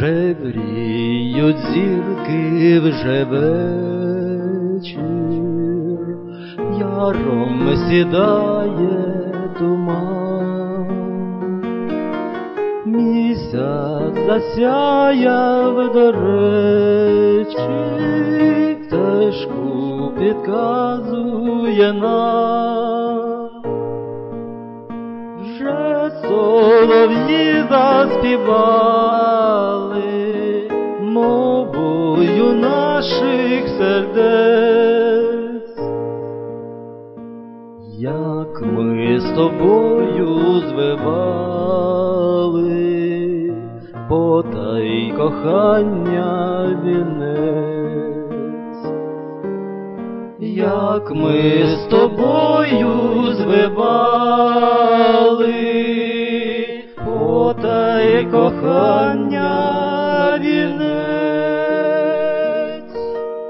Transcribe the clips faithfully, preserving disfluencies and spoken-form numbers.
Вже гріють зірки, вже вечір, яром сідає туман. Місяць засяяв, до речі, стежку підказує нам. Вже солов'ї заспівали мовою наших сердець, як ми з тобою звивали потай кохання вінець, як ми з тобою звивали потай кохання вінець.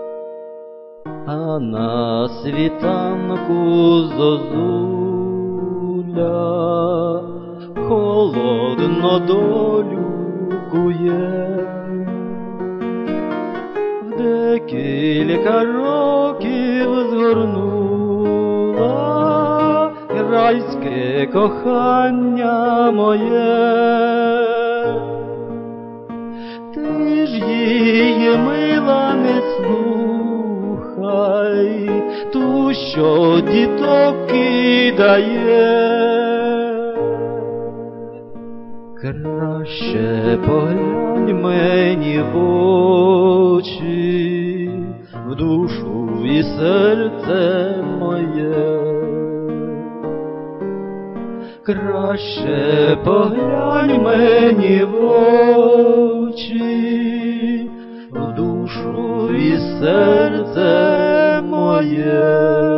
А на світанку зозуля холодно долю кує. В декілька років згорнула райське кохання моє. Ти ж її, мила, не слухай, ту, що діток кидає. Краще поглянь мені в очі, в душу і серце моє. Краще поглянь мені в очі, в душу і серце моє.